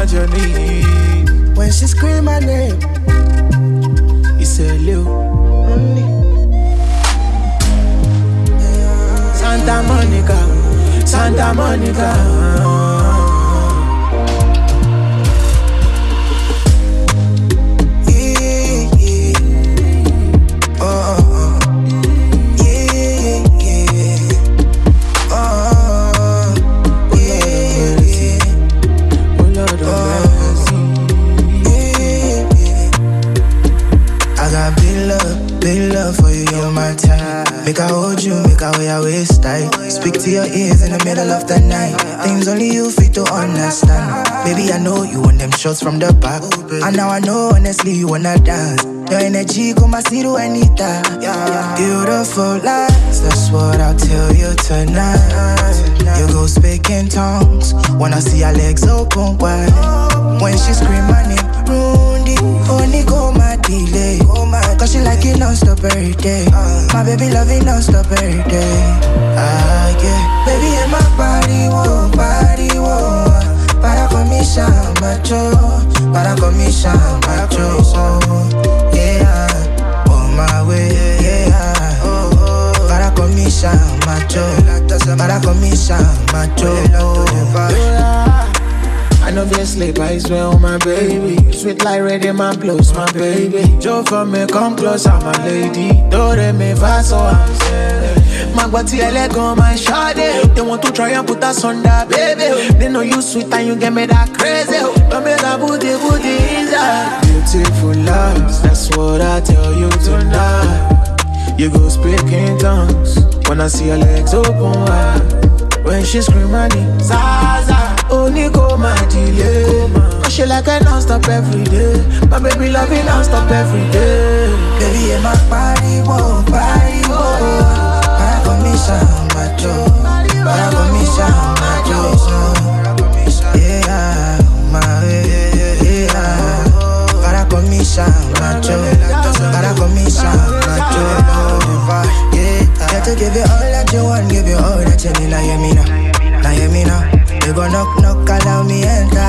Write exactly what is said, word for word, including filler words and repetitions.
my journey. When she scream my name, he said, Lil. Santa Monica, Santa Monica. Make I hold you, make I wear your waist tight. Speak to your ears in the middle of the night. Things only you fit to understand. Baby, I know you want them shots from the back. And now I know, honestly, you wanna dance. Your energy, come and see you anytime. Beautiful lies, that's what I'll tell you tonight. You go speak in tongues, wanna see your legs open wide. When she scream my name, Rundi, only go my delay. Cause she like it non-stop every day. My baby love it non-stop every day. Ah, yeah. Baby in my body, whoa, body, whoa. Para commission, macho. Para commission, macho. Yeah, on my way, yeah. Para commission, macho. Para commission, macho. I know if you sleep, I swear on my baby. Sweet like ready, my blows, my baby. Joe for me, come close, I'm a lady. Don't let me fast, so I'm saying. My body, I let go, my shawty. They want to try and put us on that, baby. They know you sweet and you get me that crazy. Don't make that booty, booty inside. Beautiful lies, that's what I tell you tonight. You go speak in tongues when I see your legs open wide. When she scream my name, Zaza. Only go my delay. She like I non-stop every day. My baby love it non-stop every day. Baby in my body, whoa, body, whoa. Para commission, macho. Para commission, macho. Yeah, my yeah. Para commission, macho. Para commission, macho. Yeah, got to give you all that you want, give you all that you need. Now hear me now, now hear me now. You go knock, knock, allow me enter.